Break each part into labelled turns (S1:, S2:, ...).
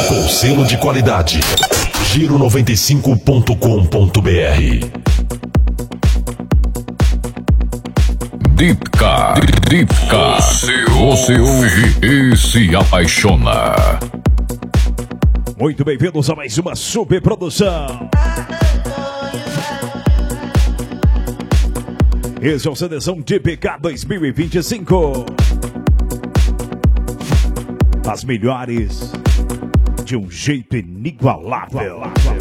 S1: com selo de qualidade. Giro95.com.br.
S2: Dipka. Você ouve e se apaixona.
S3: Muito bem-vindos a mais uma super produção. Esse é o Seleção Dipka 2025. As melhores de um jeito inigualável.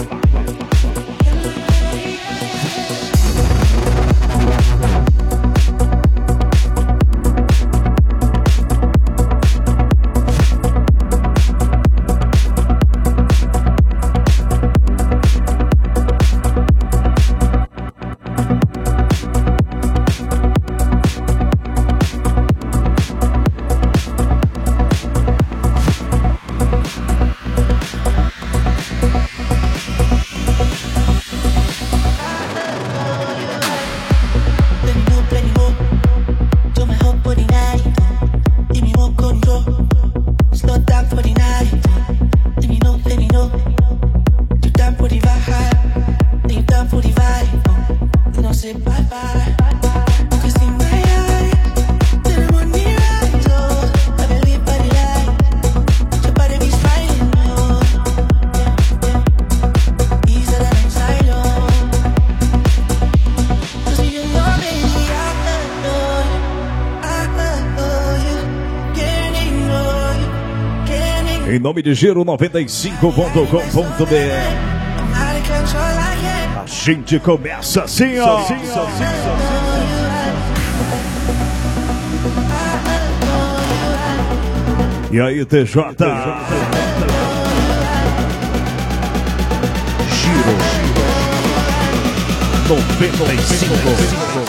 S3: Em nome de Giro95.com.br. A gente começa assim, ó. E aí, TJ? Giro 95.